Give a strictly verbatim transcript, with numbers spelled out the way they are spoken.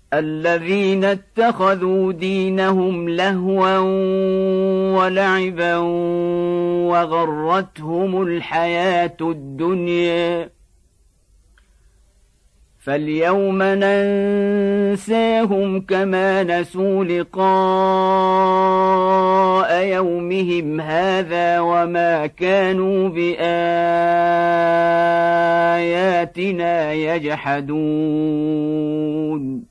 الذين اتخذوا دينهم لهوا ولعبا وغرتهم الحياة الدنيا فاليوم ننساهم كما نسوا لقاء يومهم هذا وما كانوا بآياتنا يجحدون